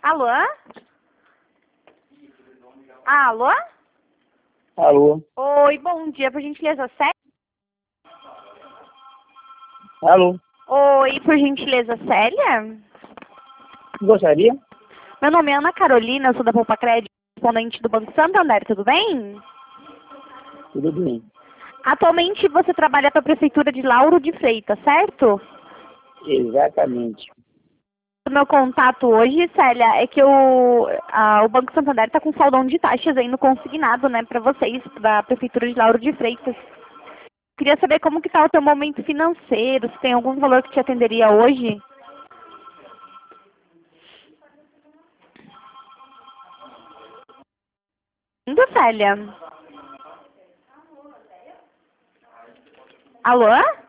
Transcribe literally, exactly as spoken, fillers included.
Alô? Alô? Alô? Oi, bom dia, por gentileza, Célia? Alô? Oi, por gentileza, Célia? Gostaria? Meu nome é Ana Carolina, eu sou da Poupa Crédito, correspondente do Banco Santander, tudo bem? Tudo bem. Atualmente você trabalha para a Prefeitura de Lauro de Freitas, certo? Exatamente. O meu contato hoje, Célia, é que o, a, o Banco Santander está com saldão de taxas aí no consignado, né, para vocês, da Prefeitura de Lauro de Freitas. Queria saber como que está o teu momento financeiro, se tem algum valor que te atenderia hoje. Indo, Célia? Alô?